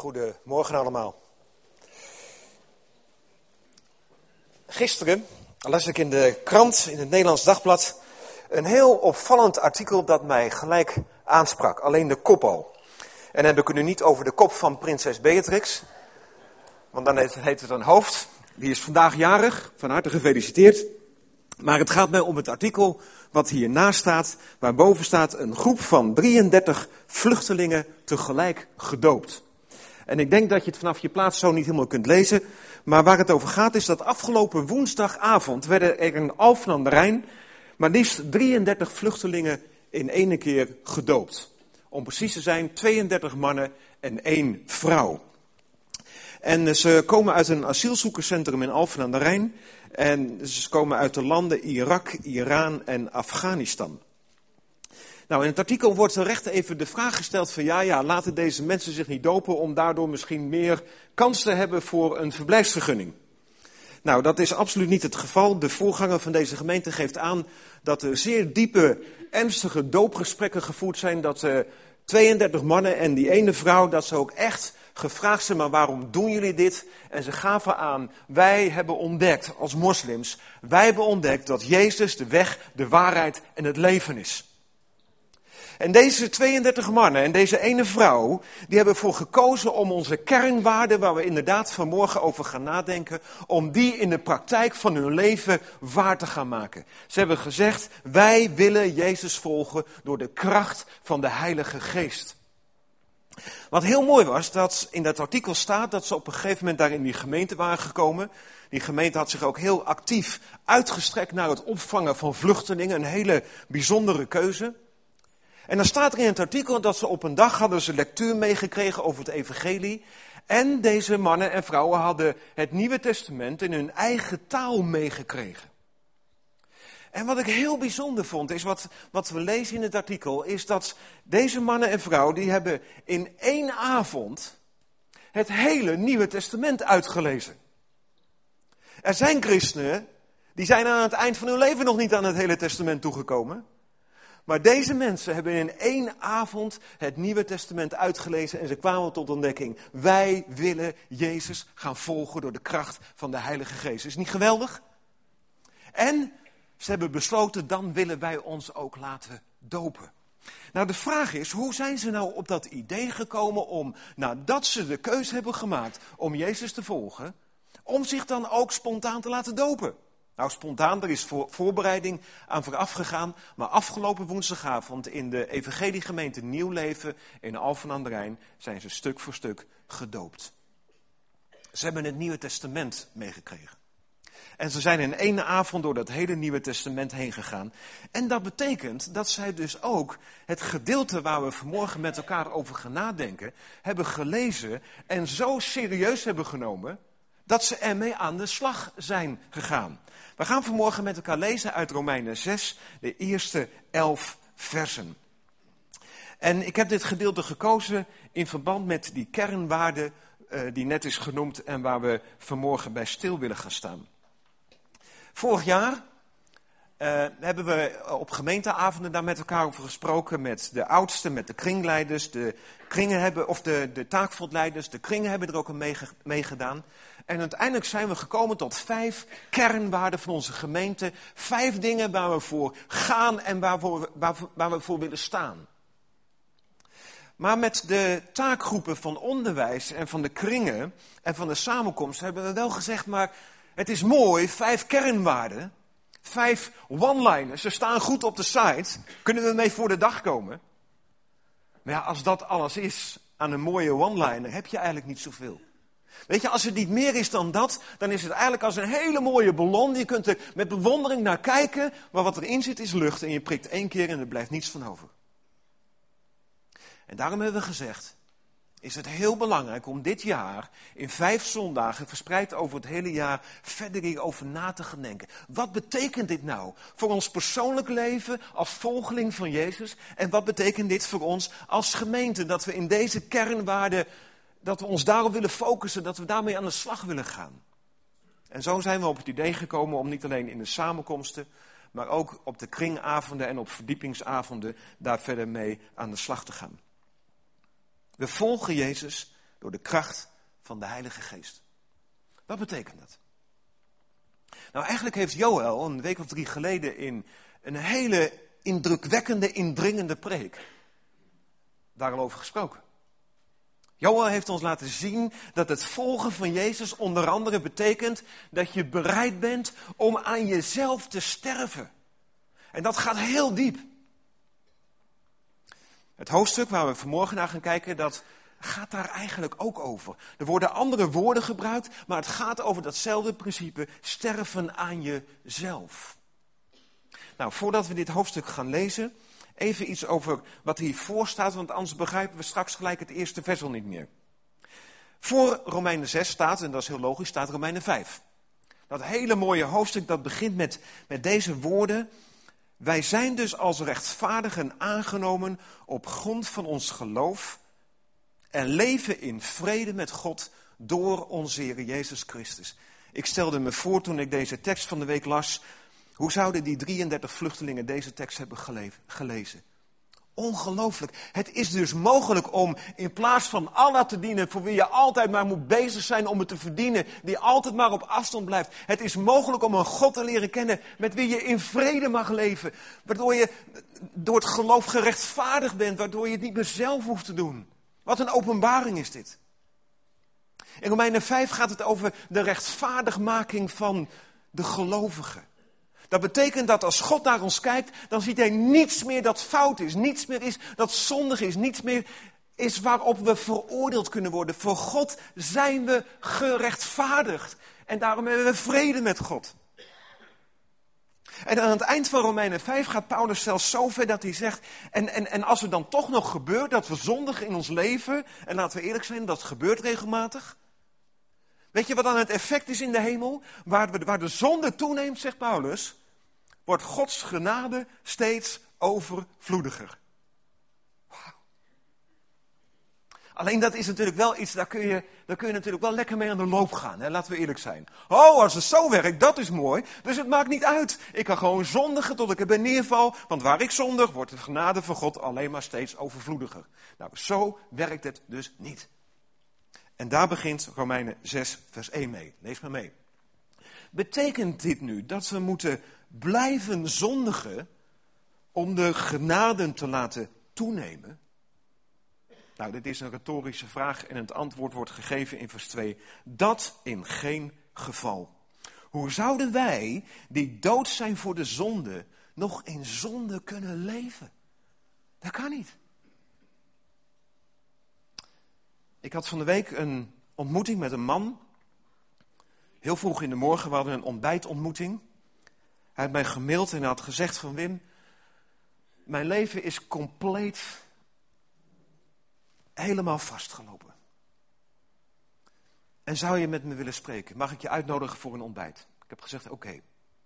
Goedemorgen allemaal. Gisteren las ik in de krant, in het Nederlands Dagblad, een heel opvallend artikel dat mij gelijk aansprak. Alleen de kop al. En dan heb ik het nu niet over de kop van prinses Beatrix, want dan heet het een hoofd. Die is vandaag jarig, van harte gefeliciteerd. Maar het gaat mij om het artikel wat hiernaast staat, waarboven staat een groep van 33 vluchtelingen tegelijk gedoopt. En ik denk dat je het vanaf je plaats zo niet helemaal kunt lezen. Maar waar het over gaat is dat afgelopen woensdagavond werden er in Alphen aan de Rijn maar liefst 33 vluchtelingen in één keer gedoopt. Om precies te zijn 32 mannen en 1 vrouw. En ze komen uit een asielzoekerscentrum in Alphen aan de Rijn. En ze komen uit de landen Irak, Iran en Afghanistan. Nou, in het artikel wordt terecht even de vraag gesteld van ja, laten deze mensen zich niet dopen om daardoor misschien meer kans te hebben voor een verblijfsvergunning. Nou, dat is absoluut niet het geval. De voorganger van deze gemeente geeft aan dat er zeer diepe, ernstige doopgesprekken gevoerd zijn. Dat 32 mannen en die ene vrouw, dat ze ook echt gevraagd zijn, maar waarom doen jullie dit? En ze gaven aan, wij hebben ontdekt als moslims, wij hebben ontdekt dat Jezus de weg, de waarheid en het leven is. En deze 32 mannen en deze ene vrouw, die hebben ervoor gekozen om onze kernwaarden, waar we inderdaad vanmorgen over gaan nadenken, om die in de praktijk van hun leven waar te gaan maken. Ze hebben gezegd, wij willen Jezus volgen door de kracht van de Heilige Geest. Wat heel mooi was, dat in dat artikel staat dat ze op een gegeven moment daar in die gemeente waren gekomen. Die gemeente had zich ook heel actief uitgestrekt naar het opvangen van vluchtelingen, een hele bijzondere keuze. En dan staat er in het artikel dat ze op een dag hadden ze lectuur meegekregen over het evangelie. En deze mannen en vrouwen hadden het Nieuwe Testament in hun eigen taal meegekregen. En wat ik heel bijzonder vond, is wat we lezen in het artikel, is dat deze mannen en vrouwen, die hebben in 1 avond het hele Nieuwe Testament uitgelezen. Er zijn christenen, die zijn aan het eind van hun leven nog niet aan het hele testament toegekomen. Maar deze mensen hebben in 1 avond het Nieuwe Testament uitgelezen en ze kwamen tot ontdekking. Wij willen Jezus gaan volgen door de kracht van de Heilige Geest. Is niet geweldig? En ze hebben besloten, dan willen wij ons ook laten dopen. Nou, de vraag is, hoe zijn ze nou op dat idee gekomen om, nadat ze de keuze hebben gemaakt om Jezus te volgen, om zich dan ook spontaan te laten dopen? Nou, spontaan, er is voorbereiding aan vooraf gegaan, maar afgelopen woensdagavond in de evangeliegemeente Nieuw Leven in Alphen aan de Rijn zijn ze stuk voor stuk gedoopt. Ze hebben het Nieuwe Testament meegekregen. En ze zijn in 1 avond door dat hele Nieuwe Testament heen gegaan. En dat betekent dat zij dus ook het gedeelte waar we vanmorgen met elkaar over gaan nadenken, hebben gelezen en zo serieus hebben genomen, dat ze ermee aan de slag zijn gegaan. We gaan vanmorgen met elkaar lezen uit Romeinen 6, de eerste 11 versen. En ik heb dit gedeelte gekozen in verband met die kernwaarde die net is genoemd en waar we vanmorgen bij stil willen gaan staan. Vorig jaar hebben we op gemeenteavonden daar met elkaar over gesproken, met de oudsten, met de kringleiders, de taakveldleiders, de kringen hebben er ook aan meegedaan. En uiteindelijk zijn we gekomen tot 5 kernwaarden van onze gemeente. 5 dingen waar we voor gaan en waar we voor willen staan. Maar met de taakgroepen van onderwijs en van de kringen en van de samenkomst hebben we wel gezegd, maar het is mooi, 5 kernwaarden, 5 one-liners, ze staan goed op de site, kunnen we mee voor de dag komen? Maar ja, als dat alles is aan een mooie one-liner, heb je eigenlijk niet zoveel. Weet je, als het niet meer is dan dat, dan is het eigenlijk als een hele mooie ballon. Je kunt er met bewondering naar kijken, maar wat erin zit is lucht en je prikt 1 keer en er blijft niets van over. En daarom hebben we gezegd, is het heel belangrijk om dit jaar in 5 zondagen verspreid over het hele jaar verder hierover na te gaan denken. Wat betekent dit nou voor ons persoonlijk leven als volgeling van Jezus? En wat betekent dit voor ons als gemeente? Dat we in deze kernwaarden, dat we ons daarop willen focussen, dat we daarmee aan de slag willen gaan. En zo zijn we op het idee gekomen om niet alleen in de samenkomsten, maar ook op de kringavonden en op verdiepingsavonden daar verder mee aan de slag te gaan. We volgen Jezus door de kracht van de Heilige Geest. Wat betekent dat? Nou, eigenlijk heeft Joël een week of 3 geleden in een hele indrukwekkende, indringende preek daarover gesproken. Joël heeft ons laten zien dat het volgen van Jezus onder andere betekent dat je bereid bent om aan jezelf te sterven. En dat gaat heel diep. Het hoofdstuk waar we vanmorgen naar gaan kijken, dat gaat daar eigenlijk ook over. Er worden andere woorden gebruikt, maar het gaat over datzelfde principe, sterven aan jezelf. Nou, voordat we dit hoofdstuk gaan lezen, even iets over wat hiervoor staat, want anders begrijpen we straks gelijk het eerste vers al niet meer. Voor Romeinen 6 staat, en dat is heel logisch, staat Romeinen 5. Dat hele mooie hoofdstuk dat begint met deze woorden. Wij zijn dus als rechtvaardigen aangenomen op grond van ons geloof en leven in vrede met God door onze Heer Jezus Christus. Ik stelde me voor toen ik deze tekst van de week las, hoe zouden die 33 vluchtelingen deze tekst hebben gelezen? Ongelooflijk. Het is dus mogelijk om in plaats van Allah te dienen, voor wie je altijd maar moet bezig zijn om het te verdienen, die altijd maar op afstand blijft. Het is mogelijk om een God te leren kennen met wie je in vrede mag leven. Waardoor je door het geloof gerechtvaardigd bent, waardoor je het niet meer zelf hoeft te doen. Wat een openbaring is dit. In Romeinen 5 gaat het over de rechtvaardigmaking van de gelovigen. Dat betekent dat als God naar ons kijkt, dan ziet hij niets meer dat fout is. Niets meer is dat zondig is. Niets meer is waarop we veroordeeld kunnen worden. Voor God zijn we gerechtvaardigd. En daarom hebben we vrede met God. En aan het eind van Romeinen 5 gaat Paulus zelfs zo ver dat hij zegt, en als er dan toch nog gebeurt dat we zondigen in ons leven, en laten we eerlijk zijn, dat gebeurt regelmatig. Weet je wat dan het effect is in de hemel? Waar de zonde toeneemt, zegt Paulus, wordt Gods genade steeds overvloediger. Wow. Alleen dat is natuurlijk wel iets, daar kun je natuurlijk wel lekker mee aan de loop gaan. Hè? Laten we eerlijk zijn. Oh, als het zo werkt, dat is mooi. Dus het maakt niet uit. Ik kan gewoon zondigen tot ik erbij neerval. Want waar ik zondig, wordt de genade van God alleen maar steeds overvloediger. Nou, zo werkt het dus niet. En daar begint Romeinen 6 vers 1 mee. Lees maar mee. Betekent dit nu dat we moeten blijven zondigen om de genaden te laten toenemen? Nou, dit is een retorische vraag en het antwoord wordt gegeven in vers 2. Dat in geen geval. Hoe zouden wij, die dood zijn voor de zonde, nog in zonde kunnen leven? Dat kan niet. Ik had van de week een ontmoeting met een man. Heel vroeg in de morgen, we hadden een ontbijtontmoeting. Hij had mij gemaild en hij had gezegd van Wim, mijn leven is compleet helemaal vastgelopen. En zou je met me willen spreken? Mag ik je uitnodigen voor een ontbijt? Ik heb gezegd oké.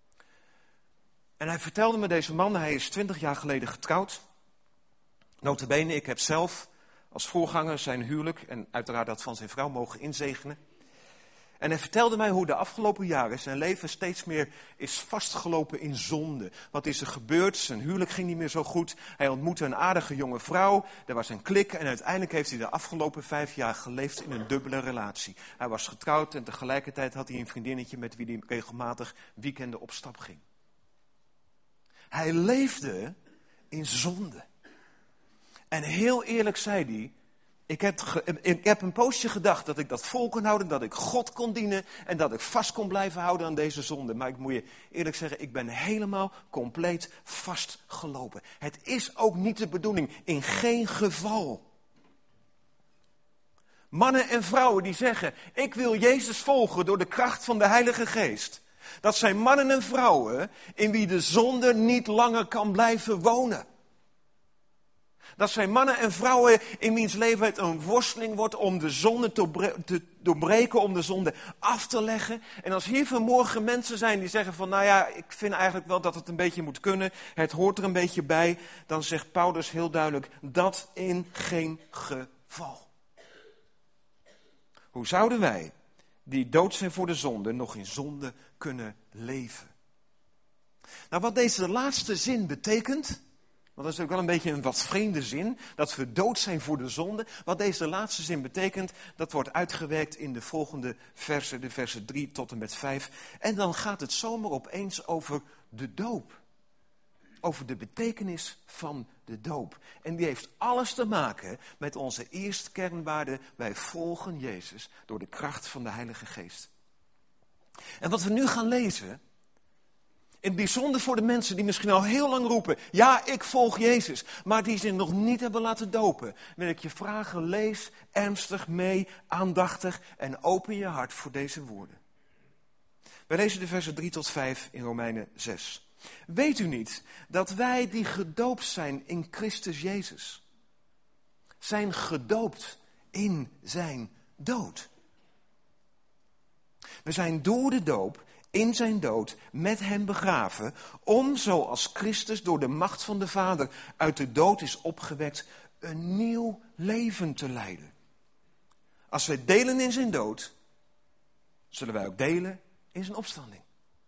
En hij vertelde me, deze man, hij is 20 jaar geleden getrouwd. Nota bene, ik heb zelf als voorganger zijn huwelijk en uiteraard dat van zijn vrouw mogen inzegenen. En hij vertelde mij hoe de afgelopen jaren zijn leven steeds meer is vastgelopen in zonde. Wat is er gebeurd? Zijn huwelijk ging niet meer zo goed. Hij ontmoette een aardige jonge vrouw. Er was een klik en uiteindelijk heeft hij de afgelopen 5 jaar geleefd in een dubbele relatie. Hij was getrouwd en tegelijkertijd had hij een vriendinnetje met wie hij regelmatig weekenden op stap ging. Hij leefde in zonde. En heel eerlijk zei hij, ik heb een poosje gedacht dat ik dat vol kon houden, dat ik God kon dienen en dat ik vast kon blijven houden aan deze zonde. Maar ik moet je eerlijk zeggen, ik ben helemaal compleet vastgelopen. Het is ook niet de bedoeling, in geen geval. Mannen en vrouwen die zeggen, ik wil Jezus volgen door de kracht van de Heilige Geest. Dat zijn mannen en vrouwen in wie de zonde niet langer kan blijven wonen. Dat zijn mannen en vrouwen in wiens leven het een worsteling wordt om de zonde te doorbreken, om de zonde af te leggen. En als hier vanmorgen mensen zijn die zeggen van, nou ja, ik vind eigenlijk wel dat het een beetje moet kunnen, het hoort er een beetje bij, dan zegt Paulus heel duidelijk, dat in geen geval. Hoe zouden wij, die dood zijn voor de zonde, nog in zonde kunnen leven? Nou, wat deze laatste zin betekent, Want dat is ook wel een beetje een wat vreemde zin, dat we dood zijn voor de zonde. Wat deze laatste zin betekent, dat wordt uitgewerkt in de volgende versen, de versen 3 tot en met 5. En dan gaat het zomaar opeens over de doop. Over de betekenis van de doop. En die heeft alles te maken met onze eerste kernwaarde. Wij volgen Jezus door de kracht van de Heilige Geest. En wat we nu gaan lezen, in het bijzonder voor de mensen die misschien al heel lang roepen, ja, ik volg Jezus, maar die zich nog niet hebben laten dopen, wil ik je vragen, lees ernstig mee, aandachtig en open je hart voor deze woorden. Wij lezen de versen 3 tot 5 in Romeinen 6. Weet u niet dat wij die gedoopt zijn in Christus Jezus, zijn gedoopt in zijn dood? We zijn door de doop in zijn dood met hem begraven, om zoals Christus door de macht van de Vader uit de dood is opgewekt, een nieuw leven te leiden. Als wij delen in zijn dood, zullen wij ook delen in zijn opstanding.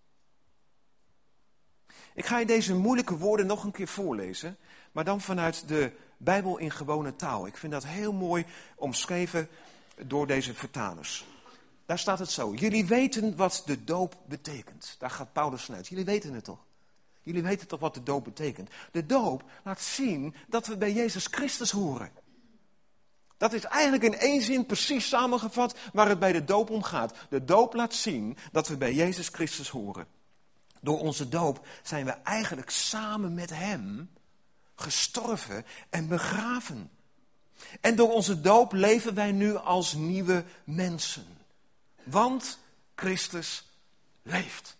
Ik ga je deze moeilijke woorden nog een keer voorlezen, maar dan vanuit de Bijbel in gewone taal. Ik vind dat heel mooi omschreven door deze vertalers. Daar staat het zo. Jullie weten wat de doop betekent. Daar gaat Paulus vanuit. Jullie weten het toch? Jullie weten toch wat de doop betekent? De doop laat zien dat we bij Jezus Christus horen. Dat is eigenlijk in één zin precies samengevat waar het bij de doop om gaat. De doop laat zien dat we bij Jezus Christus horen. Door onze doop zijn we eigenlijk samen met hem gestorven en begraven. En door onze doop leven wij nu als nieuwe mensen. Want Christus leeft.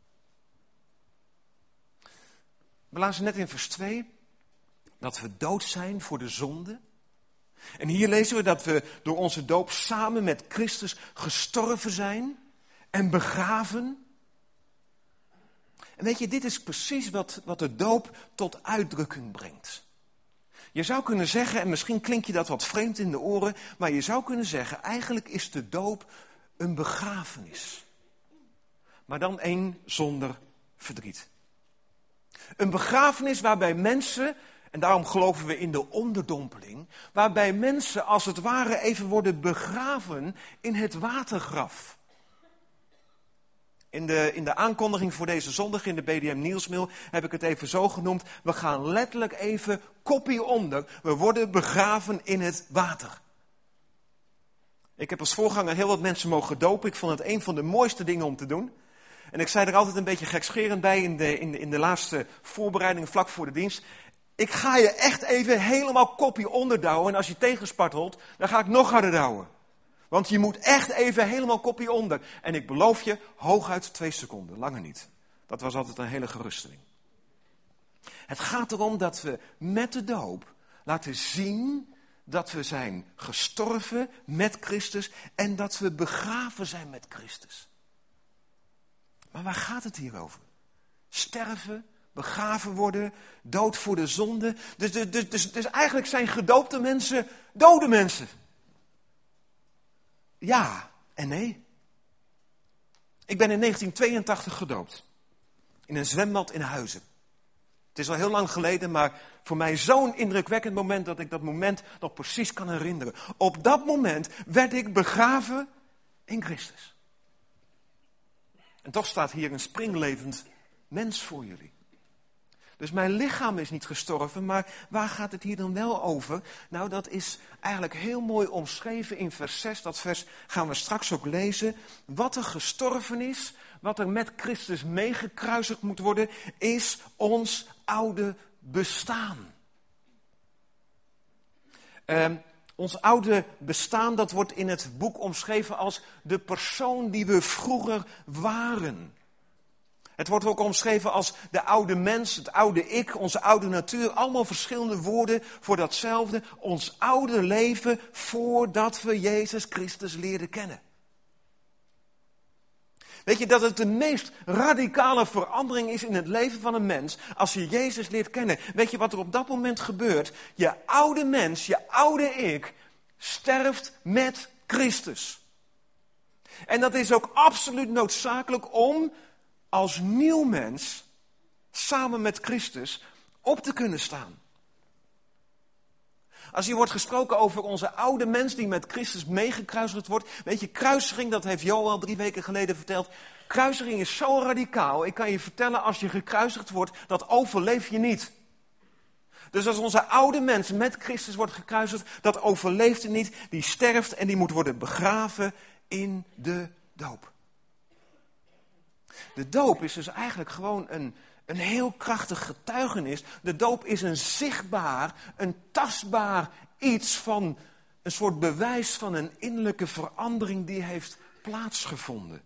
We lazen net in vers 2 dat we dood zijn voor de zonde. En hier lezen we dat we door onze doop samen met Christus gestorven zijn en begraven. En weet je, dit is precies wat de doop tot uitdrukking brengt. Je zou kunnen zeggen, en misschien klinkt je dat wat vreemd in de oren, maar je zou kunnen zeggen, eigenlijk is de doop een begrafenis. Maar dan één zonder verdriet. Een begrafenis waarbij mensen, en daarom geloven we in de onderdompeling, waarbij mensen als het ware even worden begraven in het watergraf. In de aankondiging voor deze zondag in de BDM Nieuwsmail heb ik het even zo genoemd. We gaan letterlijk even koppie onder. We worden begraven in het water. Ik heb als voorganger heel wat mensen mogen dopen. Ik vond het een van de mooiste dingen om te doen. En ik zei er altijd een beetje gekscherend bij in de laatste voorbereiding vlak voor de dienst. Ik ga je echt even helemaal koppie onderdouwen. En als je tegenspartelt, dan ga ik nog harder douwen. Want je moet echt even helemaal koppie onder. En ik beloof je, hooguit 2 seconden, langer niet. Dat was altijd een hele geruststelling. Het gaat erom dat we met de doop laten zien dat we zijn gestorven met Christus en dat we begraven zijn met Christus. Maar waar gaat het hier over? Sterven, begraven worden, dood voor de zonde. Dus eigenlijk zijn gedoopte mensen dode mensen. Ja en nee. Ik ben in 1982 gedoopt. In een zwembad in Huizen. Het is al heel lang geleden, maar voor mij zo'n indrukwekkend moment dat ik dat moment nog precies kan herinneren. Op dat moment werd ik begraven in Christus. En toch staat hier een springlevend mens voor jullie. Dus mijn lichaam is niet gestorven, maar waar gaat het hier dan wel over? Nou, dat is eigenlijk heel mooi omschreven in vers 6. Dat vers gaan we straks ook lezen. Wat er gestorven is, wat er met Christus meegekruisigd moet worden, is ons oude bestaan. Ons oude bestaan, dat wordt in het boek omschreven als de persoon die we vroeger waren. Het wordt ook omschreven als de oude mens, het oude ik, onze oude natuur. Allemaal verschillende woorden voor datzelfde. Ons oude leven voordat we Jezus Christus leerden kennen. Weet je dat het de meest radicale verandering is in het leven van een mens als je Jezus leert kennen? Weet je wat er op dat moment gebeurt? Je oude mens, je oude ik, sterft met Christus. En dat is ook absoluut noodzakelijk om als nieuw mens, samen met Christus, op te kunnen staan. Als hier wordt gesproken over onze oude mens die met Christus meegekruisigd wordt. Weet je, kruisiging, dat heeft Joel 3 weken geleden verteld. Kruisiging is zo radicaal. Ik kan je vertellen, als je gekruisigd wordt, dat overleef je niet. Dus als onze oude mens met Christus wordt gekruisigd, dat overleeft hij niet. Die sterft en die moet worden begraven in de doop. De doop is dus eigenlijk gewoon een heel krachtig getuigenis. De doop is een zichtbaar, een tastbaar iets van een soort bewijs van een innerlijke verandering die heeft plaatsgevonden.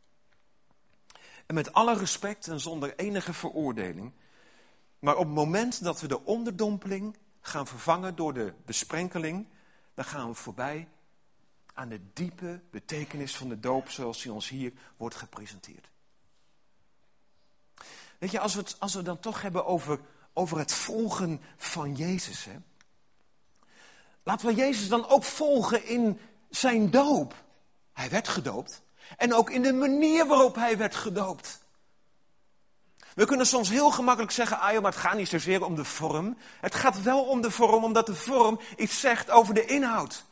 En met alle respect en zonder enige veroordeling. Maar op het moment dat we de onderdompeling gaan vervangen door de besprenkeling, dan gaan we voorbij aan de diepe betekenis van de doop zoals die ons hier wordt gepresenteerd. Weet je, als we dan toch hebben over het volgen van Jezus. Hè? Laten we Jezus dan ook volgen in zijn doop. Hij werd gedoopt. En ook in de manier waarop hij werd gedoopt. We kunnen soms heel gemakkelijk zeggen, maar het gaat niet zozeer om de vorm. Het gaat wel om de vorm, omdat de vorm iets zegt over de inhoud.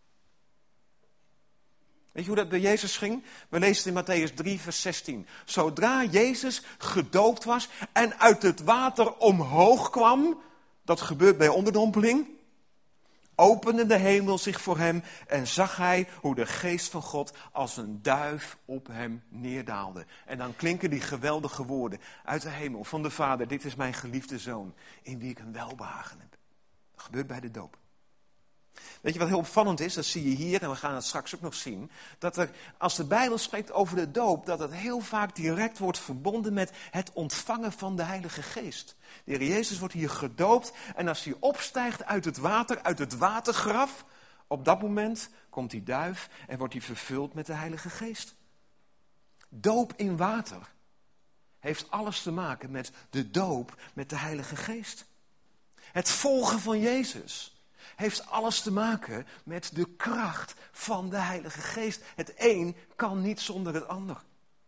Weet je hoe dat bij Jezus ging? We lezen het in Matthäus 3, vers 16. Zodra Jezus gedoopt was en uit het water omhoog kwam, dat gebeurt bij onderdompeling, opende de hemel zich voor hem en zag hij hoe de geest van God als een duif op hem neerdaalde. En dan klinken die geweldige woorden uit de hemel van de Vader, dit is mijn geliefde Zoon, in wie ik een welbehagen heb. Dat gebeurt bij de doop. Weet je wat heel opvallend is? Dat zie je hier en we gaan het straks ook nog zien. Dat er, als de Bijbel spreekt over de doop, dat het heel vaak direct wordt verbonden met het ontvangen van de Heilige Geest. De Heer Jezus wordt hier gedoopt en als hij opstijgt uit het watergraf, op dat moment komt die duif en wordt hij vervuld met de Heilige Geest. Doop in water heeft alles te maken met de doop met de Heilige Geest. Het volgen van Jezus heeft alles te maken met de kracht van de Heilige Geest. Het een kan niet zonder het ander.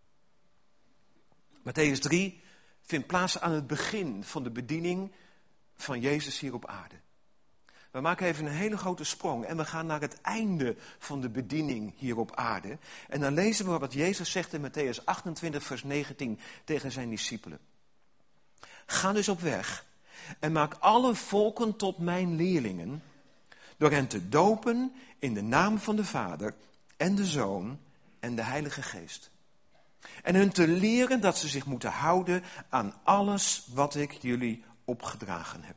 Matthäus 3 vindt plaats aan het begin van de bediening van Jezus hier op aarde. We maken even een hele grote sprong en we gaan naar het einde van de bediening hier op aarde. En dan lezen we wat Jezus zegt in Matthäus 28 vers 19 tegen zijn discipelen. Ga dus op weg en maak alle volken tot mijn leerlingen, door hen te dopen in de naam van de Vader en de Zoon en de Heilige Geest. En hun te leren dat ze zich moeten houden aan alles wat ik jullie opgedragen heb.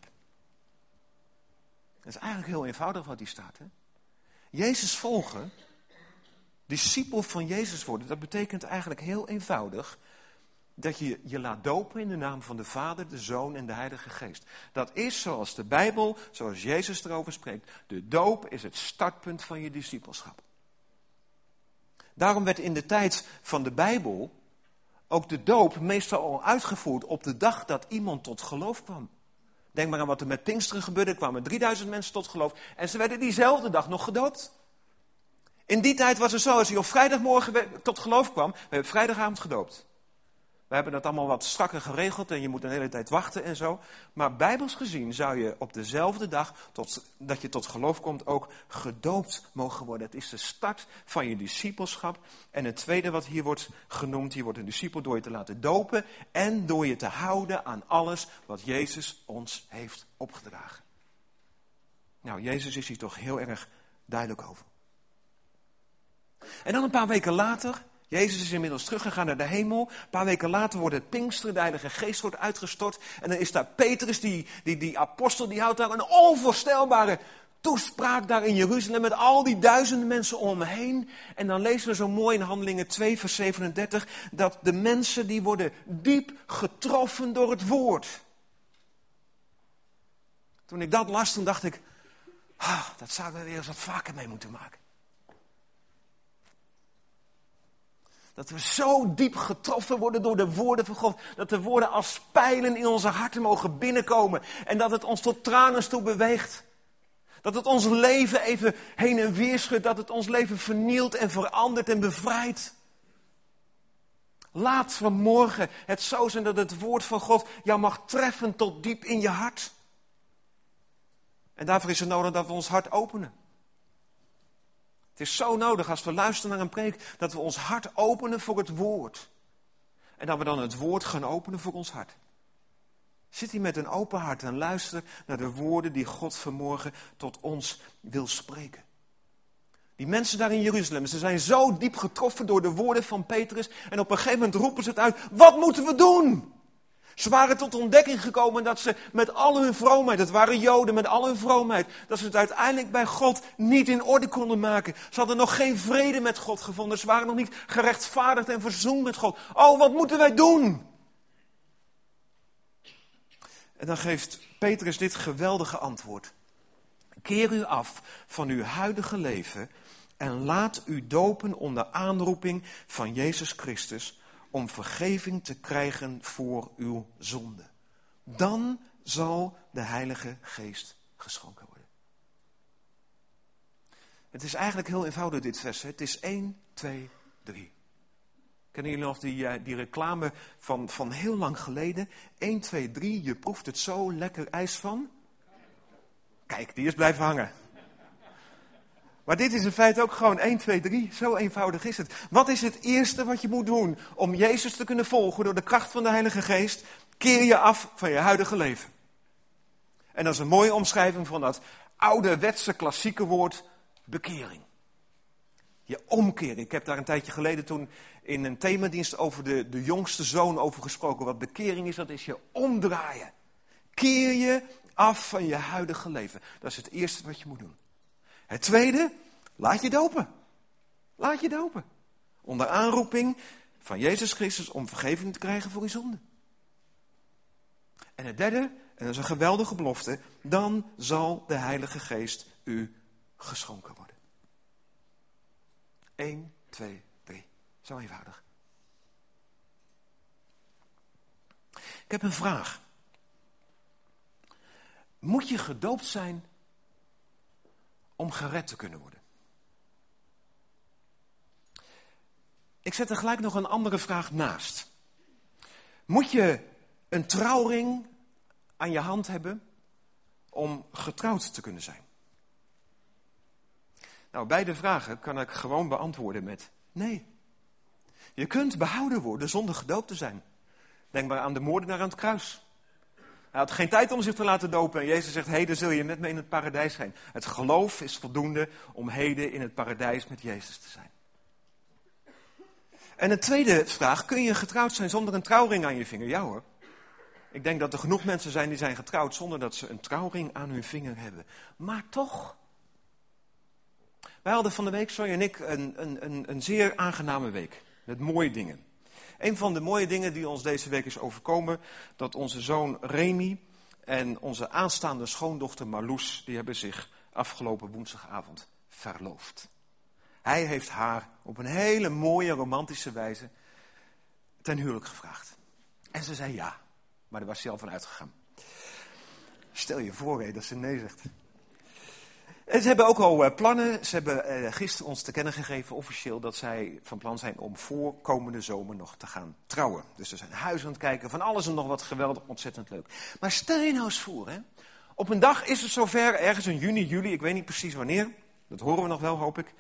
Dat is eigenlijk heel eenvoudig wat hier staat. Hè? Jezus volgen, discipel van Jezus worden, dat betekent eigenlijk heel eenvoudig dat je je laat dopen in de naam van de Vader, de Zoon en de Heilige Geest. Dat is zoals de Bijbel, zoals Jezus erover spreekt. De doop is het startpunt van je discipelschap. Daarom werd in de tijd van de Bijbel ook de doop meestal al uitgevoerd op de dag dat iemand tot geloof kwam. Denk maar aan wat er met Pinksteren gebeurde. Er kwamen 3000 mensen tot geloof en ze werden diezelfde dag nog gedoopt. In die tijd was het zo, als je op vrijdagmorgen tot geloof kwam, we hebben vrijdagavond gedoopt. We hebben dat allemaal wat strakker geregeld en je moet een hele tijd wachten en zo. Maar bijbels gezien zou je op dezelfde dag dat je tot geloof komt ook gedoopt mogen worden. Het is de start van je discipelschap. En het tweede wat hier wordt genoemd, hier wordt een discipel door je te laten dopen en door je te houden aan alles wat Jezus ons heeft opgedragen. Nou, Jezus is hier toch heel erg duidelijk over. En dan een paar weken later, Jezus is inmiddels teruggegaan naar de hemel. Een paar weken later wordt het Pinksteren, de Heilige Geest wordt uitgestort. En dan is daar Petrus, die apostel, die houdt daar een onvoorstelbare toespraak daar in Jeruzalem met al die duizenden mensen om hem heen. En dan lezen we zo mooi in Handelingen 2 vers 37 dat de mensen die worden diep getroffen door het woord. Toen ik dat las, toen dacht ik, dat zouden we weer eens wat vaker mee moeten maken. Dat we zo diep getroffen worden door de woorden van God. Dat de woorden als pijlen in onze harten mogen binnenkomen. En dat het ons tot tranen toe beweegt. Dat het ons leven even heen en weer schudt. Dat het ons leven vernielt en verandert en bevrijdt. Laat vanmorgen het zo zijn dat het woord van God jou mag treffen tot diep in je hart. En daarvoor is het nodig dat we ons hart openen. Het is zo nodig als we luisteren naar een preek, dat we ons hart openen voor het woord. En dat we dan het woord gaan openen voor ons hart. Zit hier met een open hart en luister naar de woorden die God vanmorgen tot ons wil spreken. Die mensen daar in Jeruzalem, ze zijn zo diep getroffen door de woorden van Petrus. En op een gegeven moment roepen ze het uit, wat moeten we doen? Ze waren tot ontdekking gekomen dat ze met al hun vroomheid, het waren Joden met al hun vroomheid, dat ze het uiteindelijk bij God niet in orde konden maken. Ze hadden nog geen vrede met God gevonden. Ze waren nog niet gerechtvaardigd en verzoend met God. Oh, wat moeten wij doen? En dan geeft Petrus dit geweldige antwoord. Keer u af van uw huidige leven en laat u dopen onder aanroeping van Jezus Christus om vergeving te krijgen voor uw zonde. Dan zal de Heilige Geest geschonken worden. Het is eigenlijk heel eenvoudig dit vers. Het is 1, 2, 3. Kennen jullie nog die reclame van heel lang geleden? 1, 2, 3, je proeft het zo lekker ijs van. Kijk, die is blijven hangen. Maar dit is in feite ook gewoon 1, 2, 3. Zo eenvoudig is het. Wat is het eerste wat je moet doen om Jezus te kunnen volgen door de kracht van de Heilige Geest? Keer je af van je huidige leven. En dat is een mooie omschrijving van dat ouderwetse klassieke woord bekering. Je omkeren. Ik heb daar een tijdje geleden toen in een themadienst over de jongste zoon over gesproken. Wat bekering is, dat is je omdraaien. Keer je af van je huidige leven. Dat is het eerste wat je moet doen. Het tweede, laat je dopen. Laat je dopen. Onder aanroeping van Jezus Christus om vergeving te krijgen voor je zonde. En het derde, en dat is een geweldige belofte, dan zal de Heilige Geest u geschonken worden. 1, 2, 3. Zo eenvoudig. Ik heb een vraag. Moet je gedoopt zijn om gered te kunnen worden? Ik zet er gelijk nog een andere vraag naast. Moet je een trouwring aan je hand hebben om getrouwd te kunnen zijn? Nou, beide vragen kan ik gewoon beantwoorden met nee. Je kunt behouden worden zonder gedoopt te zijn. Denk maar aan de moordenaar aan het kruis. Hij had geen tijd om zich te laten dopen. En Jezus zegt, heden zul je met me in het paradijs zijn. Het geloof is voldoende om heden in het paradijs met Jezus te zijn. En een tweede vraag, kun je getrouwd zijn zonder een trouwring aan je vinger? Ja hoor. Ik denk dat er genoeg mensen zijn die zijn getrouwd zonder dat ze een trouwring aan hun vinger hebben. Maar toch. Wij hadden van de week, Sonja en ik, een zeer aangename week. Met mooie dingen. Een van de mooie dingen die ons deze week is overkomen, dat onze zoon Remy en onze aanstaande schoondochter Marloes, die hebben zich afgelopen woensdagavond verloofd. Hij heeft haar op een hele mooie romantische wijze ten huwelijk gevraagd. En ze zei ja, maar daar was ze al van uitgegaan. Stel je voor dat ze nee zegt. En ze hebben ook al plannen. Ze hebben gisteren ons te kennen gegeven officieel dat zij van plan zijn om voor komende zomer nog te gaan trouwen. Dus ze zijn huis aan het kijken, van alles en nog wat, geweldig, ontzettend leuk. Maar stel je nou eens voor, hè. Op een dag is het zover, ergens in juni, juli, ik weet niet precies wanneer. Dat horen we nog wel, hoop ik.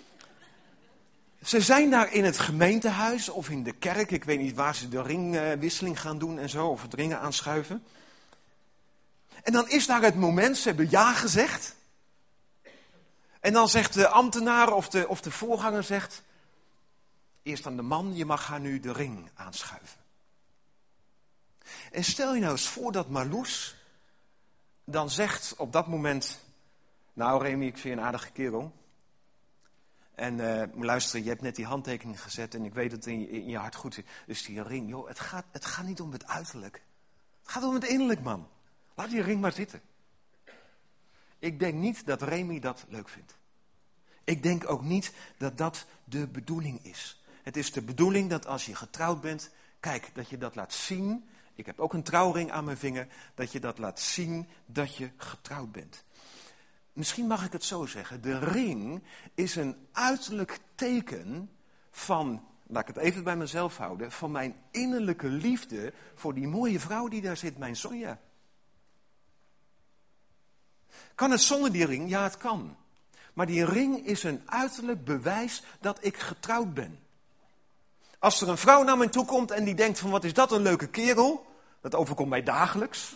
Ze zijn daar in het gemeentehuis of in de kerk. Ik weet niet waar ze de ringwisseling gaan doen en zo, of het ringen aanschuiven. En dan is daar het moment, ze hebben ja gezegd. En dan zegt de ambtenaar of de voorganger zegt, eerst aan de man, je mag haar nu de ring aanschuiven. En stel je nou eens voor dat Marloes dan zegt op dat moment, nou Remy, ik vind je een aardige kerel. En luister, je hebt net die handtekening gezet en ik weet dat het in je hart goed zit. Dus die ring, joh, het gaat niet om het uiterlijk. Het gaat om het innerlijk, man. Laat die ring maar zitten. Ik denk niet dat Remy dat leuk vindt. Ik denk ook niet dat dat de bedoeling is. Het is de bedoeling dat als je getrouwd bent, kijk, dat je dat laat zien. Ik heb ook een trouwring aan mijn vinger, dat je dat laat zien dat je getrouwd bent. Misschien mag ik het zo zeggen, de ring is een uiterlijk teken van laat ik het even bij mezelf houden, van mijn innerlijke liefde voor die mooie vrouw die daar zit, mijn Sonja. Kan het zonder die ring? Ja, het kan. Maar die ring is een uiterlijk bewijs dat ik getrouwd ben. Als er een vrouw naar mij toe komt en die denkt van wat is dat een leuke kerel, dat overkomt mij dagelijks.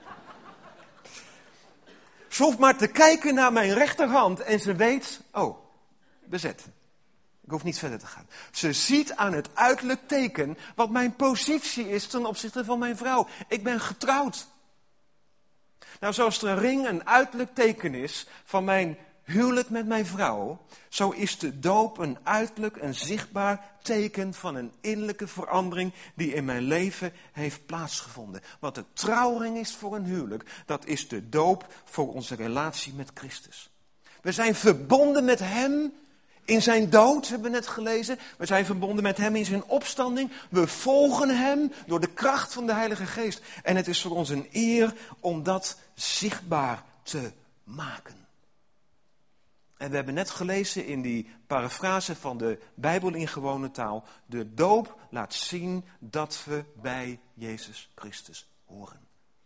Ze hoeft maar te kijken naar mijn rechterhand en ze weet, oh, bezet. Ik hoef niet verder te gaan. Ze ziet aan het uiterlijk teken wat mijn positie is ten opzichte van mijn vrouw. Ik ben getrouwd. Nou, zoals er een ring een uiterlijk teken is van mijn huwelijk met mijn vrouw, zo is de doop een uiterlijk, een zichtbaar teken van een innerlijke verandering die in mijn leven heeft plaatsgevonden. Wat de trouwring is voor een huwelijk, dat is de doop voor onze relatie met Christus. We zijn verbonden met Hem in zijn dood, hebben we net gelezen. We zijn verbonden met Hem in zijn opstanding. We volgen Hem door de kracht van de Heilige Geest. En het is voor ons een eer om dat zichtbaar te maken. En we hebben net gelezen in die parafrase van de Bijbel in gewone taal. De doop laat zien dat we bij Jezus Christus horen.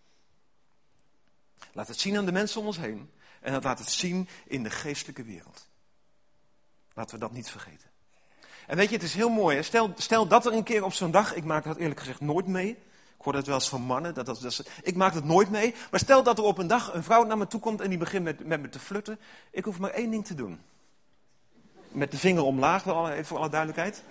Laat het zien aan de mensen om ons heen. En dat laat het zien in de geestelijke wereld. Laten we dat niet vergeten. En weet je, het is heel mooi. Hè? Stel dat er een keer op zo'n dag, ik maak dat eerlijk gezegd nooit mee. Ik hoor dat wel eens van mannen. Ik maak het nooit mee. Maar stel dat er op een dag een vrouw naar me toe komt en die begint met me te flirten. Ik hoef maar één ding te doen. Met de vinger omlaag, even voor alle duidelijkheid.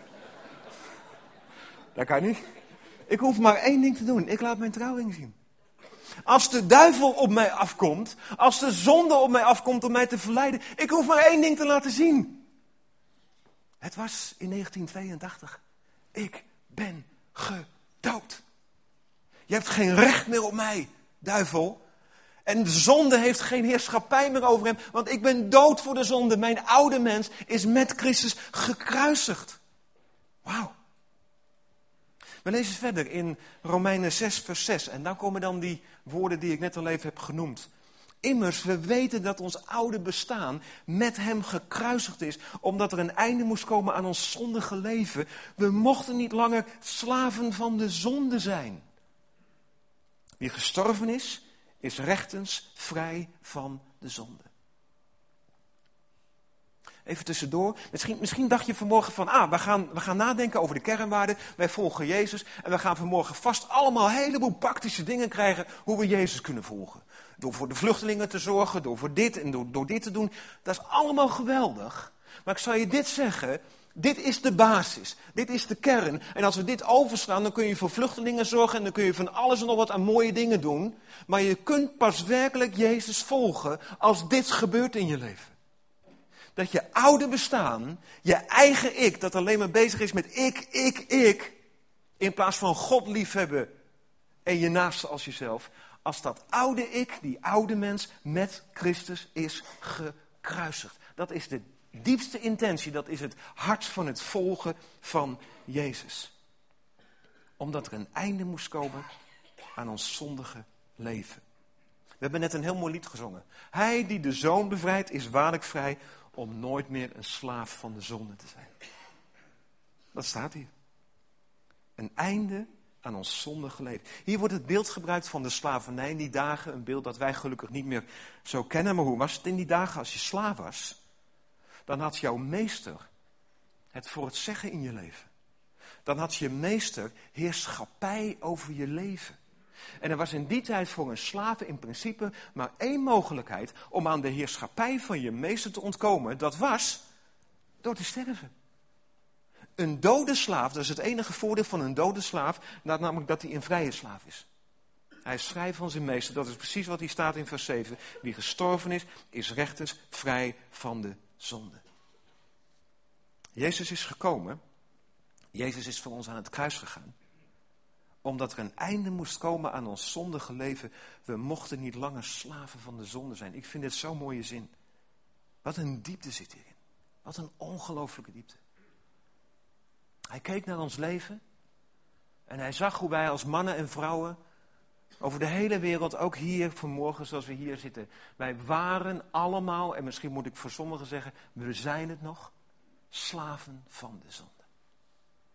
Dat kan niet. Ik hoef maar één ding te doen. Ik laat mijn trouwring zien. Als de duivel op mij afkomt, als de zonde op mij afkomt om mij te verleiden, ik hoef maar één ding te laten zien. Het was in 1982. Ik ben gedoopt. Je hebt geen recht meer op mij, duivel. En de zonde heeft geen heerschappij meer over hem, want ik ben dood voor de zonde. Mijn oude mens is met Christus gekruisigd. Wauw. We lezen verder in Romeinen 6 vers 6. En dan komen dan die woorden die ik net al even heb genoemd. Immers, we weten dat ons oude bestaan met hem gekruisigd is, omdat er een einde moest komen aan ons zondige leven. We mochten niet langer slaven van de zonde zijn. Wie gestorven is rechtens vrij van de zonde. Even tussendoor. Misschien dacht je vanmorgen van, we gaan nadenken over de kernwaarden. Wij volgen Jezus. En we gaan vanmorgen vast allemaal een heleboel praktische dingen krijgen hoe we Jezus kunnen volgen. Door voor de vluchtelingen te zorgen, door voor dit en door dit te doen. Dat is allemaal geweldig. Maar ik zal je dit zeggen. Dit is de basis. Dit is de kern. En als we dit overslaan, dan kun je voor vluchtelingen zorgen. En dan kun je van alles en nog wat aan mooie dingen doen. Maar je kunt pas werkelijk Jezus volgen als dit gebeurt in je leven. Dat je oude bestaan, je eigen ik, dat alleen maar bezig is met ik, in plaats van God liefhebben en je naaste als jezelf. Als dat oude ik, die oude mens, met Christus is gekruisigd. Dat is de diepste intentie, dat is het hart van het volgen van Jezus. Omdat er een einde moest komen aan ons zondige leven. We hebben net een heel mooi lied gezongen. Hij die de zoon bevrijdt is waarlijk vrij om nooit meer een slaaf van de zonde te zijn. Dat staat hier. Een einde aan ons zondige leven. Hier wordt het beeld gebruikt van de slavernij in die dagen. Een beeld dat wij gelukkig niet meer zo kennen. Maar hoe was het in die dagen als je slaaf was? Dan had jouw meester het voor het zeggen in je leven. Dan had je meester heerschappij over je leven. En er was in die tijd voor een slaaf in principe maar één mogelijkheid om aan de heerschappij van je meester te ontkomen. Dat was door te sterven. Een dode slaaf, dat is het enige voordeel van een dode slaaf, namelijk dat hij een vrije slaaf is. Hij is vrij van zijn meester, dat is precies wat hier staat in vers 7. Wie gestorven is rechtens vrij van de zonde. Jezus is gekomen, Jezus is voor ons aan het kruis gegaan. Omdat er een einde moest komen aan ons zondige leven. We mochten niet langer slaven van de zonde zijn. Ik vind dit zo'n mooie zin. Wat een diepte zit hierin. Wat een ongelooflijke diepte. Hij keek naar ons leven. En hij zag hoe wij als mannen en vrouwen over de hele wereld, ook hier vanmorgen zoals we hier zitten. Wij waren allemaal, en misschien moet ik voor sommigen zeggen, we zijn het nog, slaven van de zonde.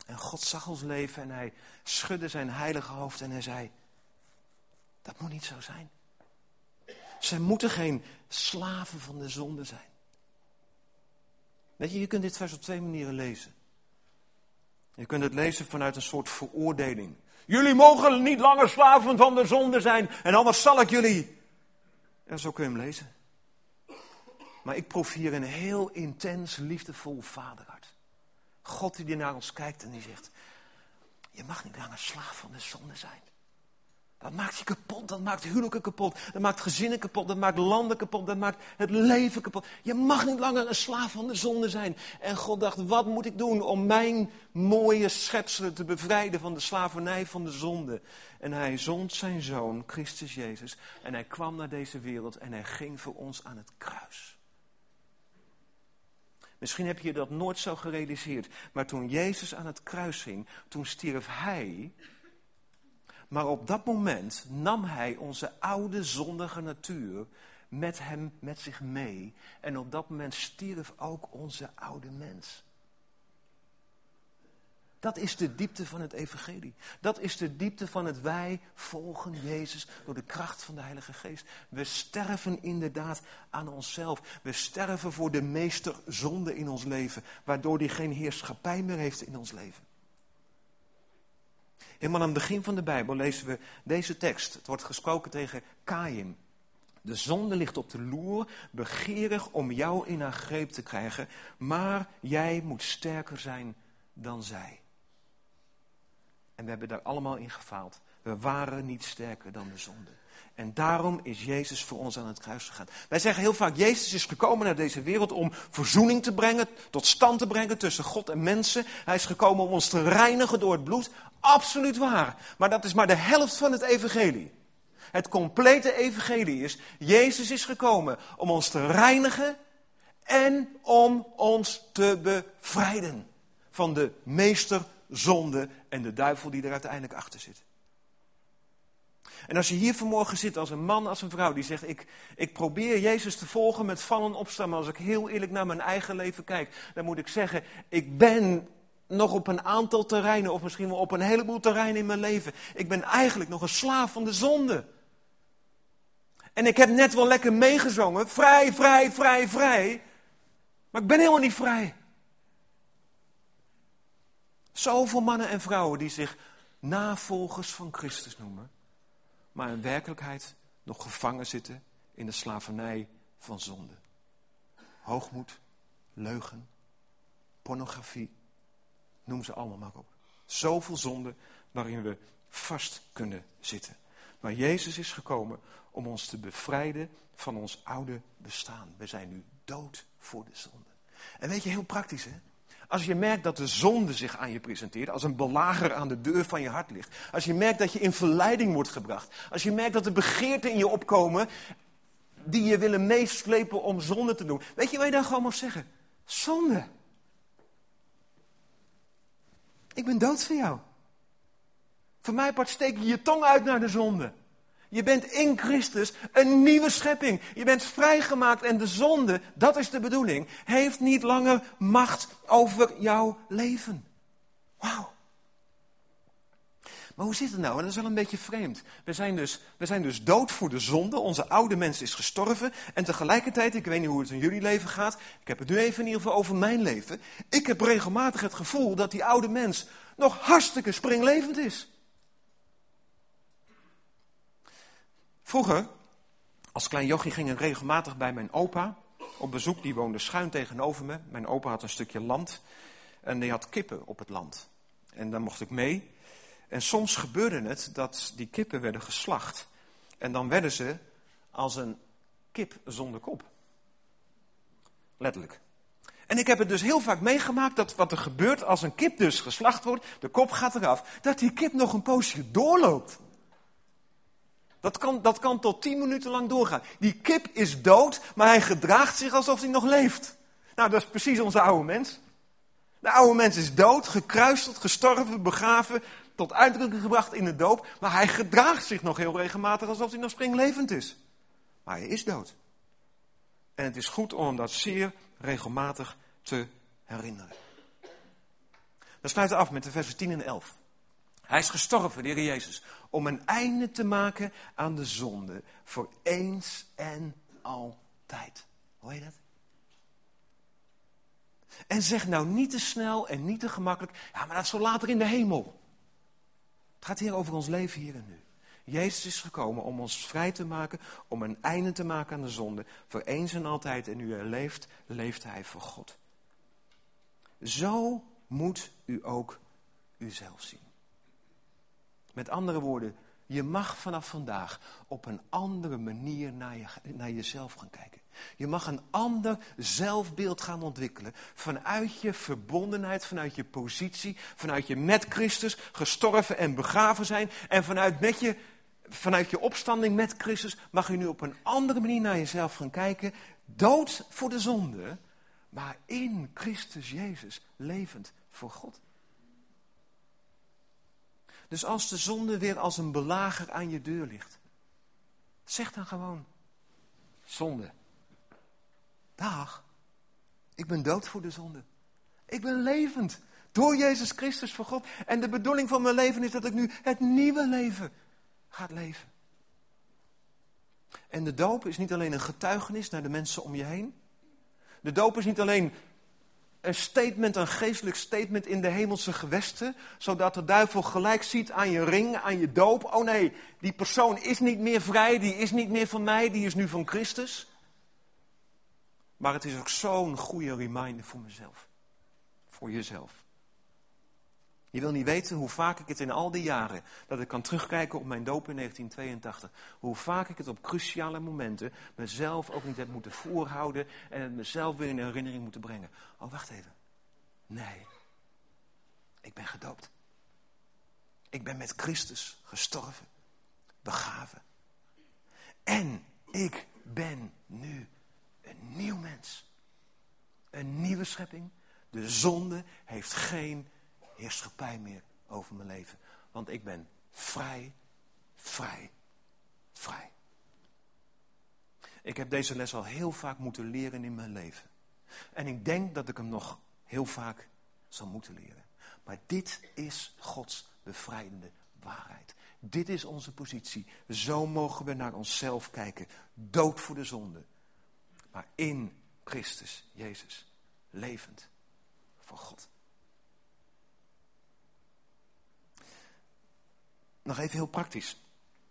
En God zag ons leven en hij schudde zijn heilige hoofd en hij zei, dat moet niet zo zijn. Zij moeten geen slaven van de zonde zijn. Weet je kunt dit vers op 2 manieren lezen. Je kunt het lezen vanuit een soort veroordeling. Jullie mogen niet langer slaven van de zonde zijn en anders zal ik jullie. En zo kun je hem lezen. Maar ik proef hier een heel intens, liefdevol vaderhart. God die naar ons kijkt en die zegt, je mag niet langer slaaf van de zonde zijn. Dat maakt je kapot, dat maakt huwelijken kapot, dat maakt gezinnen kapot, dat maakt landen kapot, dat maakt het leven kapot. Je mag niet langer een slaaf van de zonde zijn. En God dacht, wat moet ik doen om mijn mooie schepselen te bevrijden van de slavernij van de zonde? En hij zond zijn zoon, Christus Jezus, en hij kwam naar deze wereld en hij ging voor ons aan het kruis. Misschien heb je dat nooit zo gerealiseerd, maar toen Jezus aan het kruis ging, toen stierf hij. Maar op dat moment nam hij onze oude zondige natuur met zich mee. En op dat moment stierf ook onze oude mens. Dat is de diepte van het evangelie. Dat is de diepte van het wij volgen Jezus door de kracht van de Heilige Geest. We sterven inderdaad aan onszelf. We sterven voor de meesterzonde in ons leven. Waardoor die geen heerschappij meer heeft in ons leven. Helemaal aan het begin van de Bijbel lezen we deze tekst. Het wordt gesproken tegen Kaïn. De zonde ligt op de loer, begeerig om jou in haar greep te krijgen. Maar jij moet sterker zijn dan zij. En we hebben daar allemaal in gefaald. We waren niet sterker dan de zonde. En daarom is Jezus voor ons aan het kruis gegaan. Wij zeggen heel vaak, Jezus is gekomen naar deze wereld om verzoening te brengen, tot stand te brengen tussen God en mensen. Hij is gekomen om ons te reinigen door het bloed. Absoluut waar. Maar dat is maar de helft van het evangelie. Het complete evangelie is, Jezus is gekomen om ons te reinigen en om ons te bevrijden van de meesterzonde en de duivel die er uiteindelijk achter zit. En als je hier vanmorgen zit als een man, als een vrouw die zegt, ik probeer Jezus te volgen met vallen en opstaan, maar als ik heel eerlijk naar mijn eigen leven kijk, dan moet ik zeggen, ik ben nog op een aantal terreinen, of misschien wel op een heleboel terreinen in mijn leven, ik ben eigenlijk nog een slaaf van de zonde. En ik heb net wel lekker meegezongen, vrij, vrij, vrij, vrij, maar ik ben helemaal niet vrij. Zoveel mannen en vrouwen die zich navolgers van Christus noemen, maar in werkelijkheid nog gevangen zitten in de slavernij van zonde. Hoogmoed, leugen, pornografie, noem ze allemaal maar op. Zoveel zonde waarin we vast kunnen zitten. Maar Jezus is gekomen om ons te bevrijden van ons oude bestaan. We zijn nu dood voor de zonde. En weet je, heel praktisch hè. Als je merkt dat de zonde zich aan je presenteert, als een belager aan de deur van je hart ligt. Als je merkt dat je in verleiding wordt gebracht. Als je merkt dat er begeerten in je opkomen die je willen meeslepen om zonde te doen. Weet je wat je dan gewoon mag zeggen? Zonde. Ik ben dood voor jou. Voor mij part steek je je tong uit naar de zonde. Je bent in Christus een nieuwe schepping. Je bent vrijgemaakt en de zonde, dat is de bedoeling, heeft niet langer macht over jouw leven. Wauw. Maar hoe zit het nou? En dat is wel een beetje vreemd. We zijn dus dood voor de zonde. Onze oude mens is gestorven. En tegelijkertijd, ik weet niet hoe het in jullie leven gaat. Ik heb het nu even in ieder geval over mijn leven. Ik heb regelmatig het gevoel dat die oude mens nog hartstikke springlevend is. Vroeger, als klein jochie, ging ik regelmatig bij mijn opa op bezoek. Die woonde schuin tegenover me. Mijn opa had een stukje land en die had kippen op het land. En daar mocht ik mee. En soms gebeurde het dat die kippen werden geslacht. En dan werden ze als een kip zonder kop. Letterlijk. En ik heb het dus heel vaak meegemaakt dat wat er gebeurt als een kip dus geslacht wordt, de kop gaat eraf, dat die kip nog een poosje doorloopt. Dat kan tot 10 minuten lang doorgaan. Die kip is dood, maar hij gedraagt zich alsof hij nog leeft. Nou, dat is precies onze oude mens. De oude mens is dood, gekruisigd, gestorven, begraven, tot uitdrukking gebracht in de doop. Maar hij gedraagt zich nog heel regelmatig alsof hij nog springlevend is. Maar hij is dood. En het is goed om hem dat zeer regelmatig te herinneren. Dan sluiten we af met de versen 10 en 11. Hij is gestorven, de Heer Jezus, om een einde te maken aan de zonde. Voor eens en altijd. Hoor je dat? En zeg nou niet te snel en niet te gemakkelijk. Ja, maar dat is zo later in de hemel. Het gaat hier over ons leven hier en nu. Jezus is gekomen om ons vrij te maken, om een einde te maken aan de zonde. Voor eens en altijd. En nu hij leeft, leeft hij voor God. Zo moet u ook uzelf zien. Met andere woorden, je mag vanaf vandaag op een andere manier naar jezelf gaan kijken. Je mag een ander zelfbeeld gaan ontwikkelen. Vanuit je verbondenheid, vanuit je positie, vanuit je met Christus gestorven en begraven zijn. En vanuit je opstanding met Christus mag je nu op een andere manier naar jezelf gaan kijken. Dood voor de zonde, maar in Christus Jezus levend voor God. Dus als de zonde weer als een belager aan je deur ligt, zeg dan gewoon: zonde, dag, ik ben dood voor de zonde. Ik ben levend door Jezus Christus voor God. En de bedoeling van mijn leven is dat ik nu het nieuwe leven ga leven. En de doop is niet alleen een getuigenis naar de mensen om je heen. De doop is niet alleen een statement, een geestelijk statement in de hemelse gewesten, zodat de duivel gelijk ziet aan je ring, aan je doop. Oh nee, die persoon is niet meer vrij, die is niet meer van mij, die is nu van Christus. Maar het is ook zo'n goede reminder voor mezelf, voor jezelf. Je wil niet weten hoe vaak ik het in al die jaren, dat ik kan terugkijken op mijn doop in 1982, hoe vaak ik het op cruciale momenten mezelf ook niet heb moeten voorhouden en het mezelf weer in herinnering moeten brengen. Oh, wacht even. Nee, ik ben gedoopt. Ik ben met Christus gestorven, begraven. En ik ben nu een nieuw mens. Een nieuwe schepping. De zonde heeft geen heerschappij meer over mijn leven. Want ik ben vrij, vrij, vrij. Ik heb deze les al heel vaak moeten leren in mijn leven. En ik denk dat ik hem nog heel vaak zal moeten leren. Maar dit is Gods bevrijdende waarheid. Dit is onze positie. Zo mogen we naar onszelf kijken. Dood voor de zonde. Maar in Christus Jezus levend voor God. Nog even heel praktisch.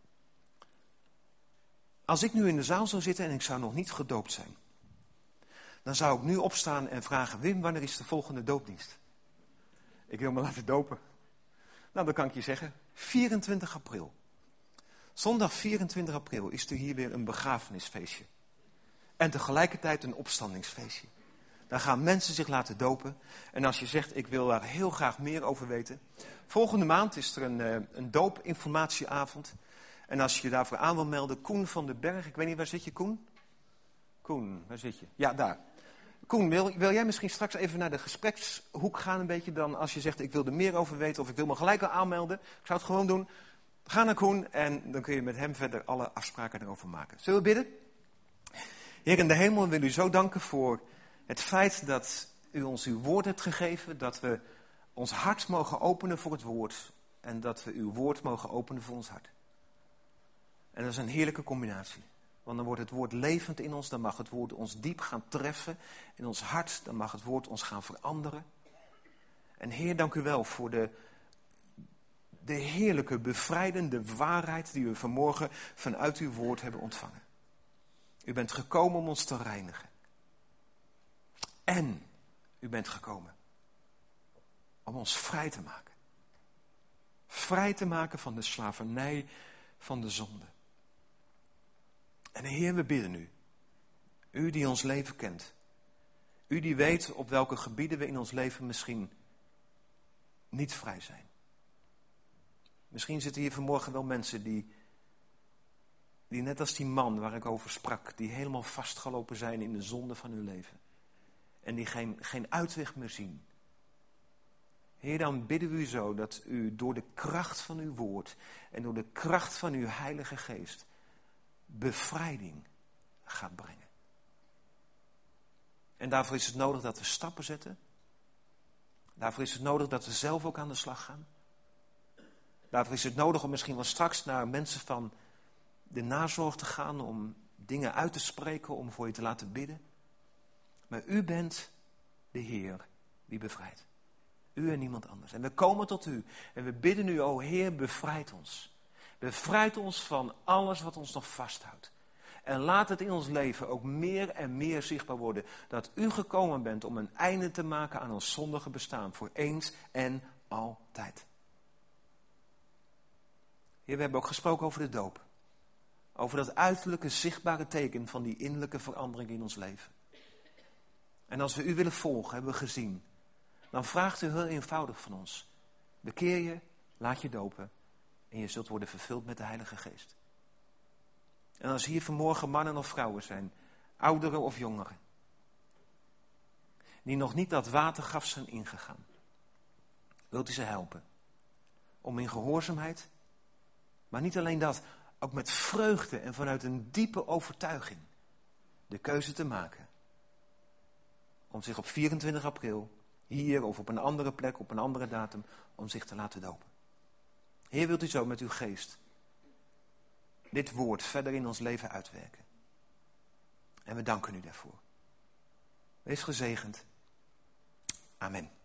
Als ik nu in de zaal zou zitten en ik zou nog niet gedoopt zijn, dan zou ik nu opstaan en vragen: Wim, wanneer is de volgende doopdienst? Ik wil me laten dopen. Nou, dan kan ik je zeggen, 24 april. Zondag 24 april is er hier weer een begrafenisfeestje. En tegelijkertijd een opstandingsfeestje. Daar gaan mensen zich laten dopen. En als je zegt, ik wil daar heel graag meer over weten. Volgende maand is er een doopinformatieavond. En als je je daarvoor aan wil melden, Koen van den Berg. Ik weet niet, waar zit je, Koen? Koen, waar zit je? Ja, daar. Koen, wil jij misschien straks even naar de gesprekshoek gaan een beetje dan? Als je zegt, ik wil er meer over weten of ik wil me gelijk al aanmelden. Ik zou het gewoon doen. Ga naar Koen en dan kun je met hem verder alle afspraken erover maken. Zullen we bidden? Heer in de hemel, wil u zo danken voor het feit dat u ons uw woord hebt gegeven. Dat we ons hart mogen openen voor het woord. En dat we uw woord mogen openen voor ons hart. En dat is een heerlijke combinatie. Want dan wordt het woord levend in ons. Dan mag het woord ons diep gaan treffen in ons hart. Dan mag het woord ons gaan veranderen. En Heer, dank u wel voor de heerlijke, bevrijdende waarheid die we vanmorgen vanuit uw woord hebben ontvangen. U bent gekomen om ons te reinigen. En u bent gekomen om ons vrij te maken. Vrij te maken van de slavernij van de zonde. En Heer, we bidden u. U die ons leven kent. U die weet op welke gebieden we in ons leven misschien niet vrij zijn. Misschien zitten hier vanmorgen wel mensen die net als die man waar ik over sprak, die helemaal vastgelopen zijn in de zonde van hun leven. En die geen uitweg meer zien. Heer, dan bidden we u zo dat u door de kracht van uw woord en door de kracht van uw Heilige Geest bevrijding gaat brengen. En daarvoor is het nodig dat we stappen zetten. Daarvoor is het nodig dat we zelf ook aan de slag gaan. Daarvoor is het nodig om misschien wel straks naar mensen van de nazorg te gaan, om dingen uit te spreken, om voor je te laten bidden. Maar u bent de Heer die bevrijdt. U en niemand anders. En we komen tot u en we bidden u, o Heer, bevrijd ons. Bevrijd ons van alles wat ons nog vasthoudt. En laat het in ons leven ook meer en meer zichtbaar worden dat u gekomen bent om een einde te maken aan ons zondige bestaan. Voor eens en altijd. Heer, we hebben ook gesproken over de doop. Over dat uiterlijke zichtbare teken van die innerlijke verandering in ons leven. En als we u willen volgen, hebben we gezien, dan vraagt u heel eenvoudig van ons. Bekeer je, laat je dopen en je zult worden vervuld met de Heilige Geest. En als hier vanmorgen mannen of vrouwen zijn, ouderen of jongeren, die nog niet dat watergraf zijn ingegaan, wilt u ze helpen om in gehoorzaamheid, maar niet alleen dat, ook met vreugde en vanuit een diepe overtuiging de keuze te maken om zich op 24 april, hier of op een andere plek, op een andere datum, om zich te laten dopen. Heer, wilt u zo met uw geest dit woord verder in ons leven uitwerken. En we danken u daarvoor. Wees gezegend. Amen.